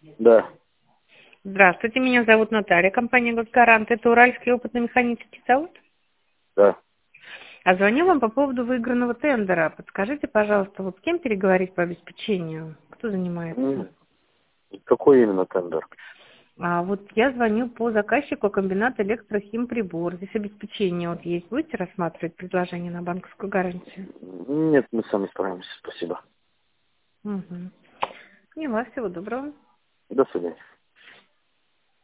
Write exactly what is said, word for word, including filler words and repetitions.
Да, Здравствуйте, меня зовут Наталья, компания «Госгарант». Это Уральский опытный механический завод. да. А звоню вам по поводу выигранного тендера. Подскажите, пожалуйста, вот с кем переговорить по обеспечению? Кто занимается? М, Какой именно тендер? А вот я звоню по заказчику комбинат электрохимприбор. Здесь обеспечение вот есть. Будете рассматривать предложение на банковскую гарантию? Нет, мы сами справимся, спасибо. Угу. Поняла, всего доброго. До свидания.